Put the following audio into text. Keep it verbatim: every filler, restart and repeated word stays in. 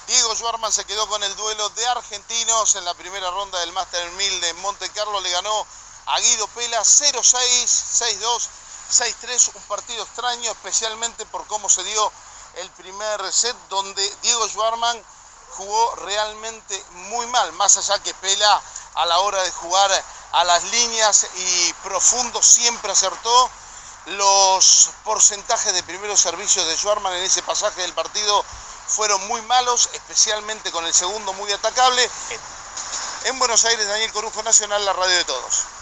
Diego Schwartzman se quedó con el duelo de argentinos en la primera ronda del Master mil de Monte Carlo. Le ganó a Guido Pella cero seis, seis dos, seis tres. Un partido extraño, especialmente por cómo se dio el primer set, donde Diego Schwartzman jugó realmente muy mal. Más allá que Pella a la hora de jugar a las líneas y profundo siempre acertó. Los porcentajes de primeros servicios de Schwartzman en ese pasaje del partido fueron muy malos, especialmente con el segundo muy atacable. En Buenos Aires, Daniel Corujo, Nacional, la radio de todos.